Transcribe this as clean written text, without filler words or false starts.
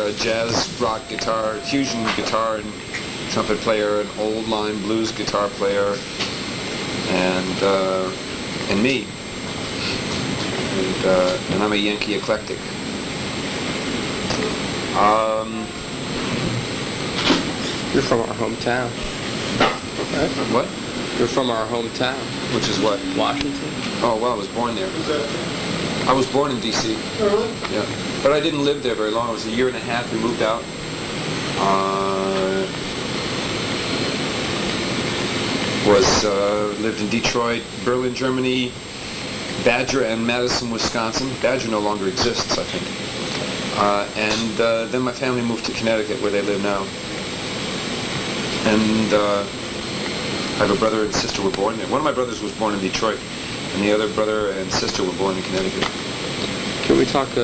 jazz rock guitar, fusion guitar and trumpet player, an old line blues guitar player, and me. And I'm a Yankee eclectic. You're from our hometown. Right? What? You're from our hometown. Which is what? Washington. Oh, well, I was born there. I was born in D.C. Oh, really? Yeah. But I didn't live there very long. It was a year and a half. We moved out. Lived in Detroit, Berlin, Germany, Badger and Madison, Wisconsin. Badger no longer exists, I think. Then my family moved to Connecticut, where they live now. And I have a brother and sister were born there. One of my brothers was born in Detroit, and the other brother and sister were born in Connecticut. Can we talk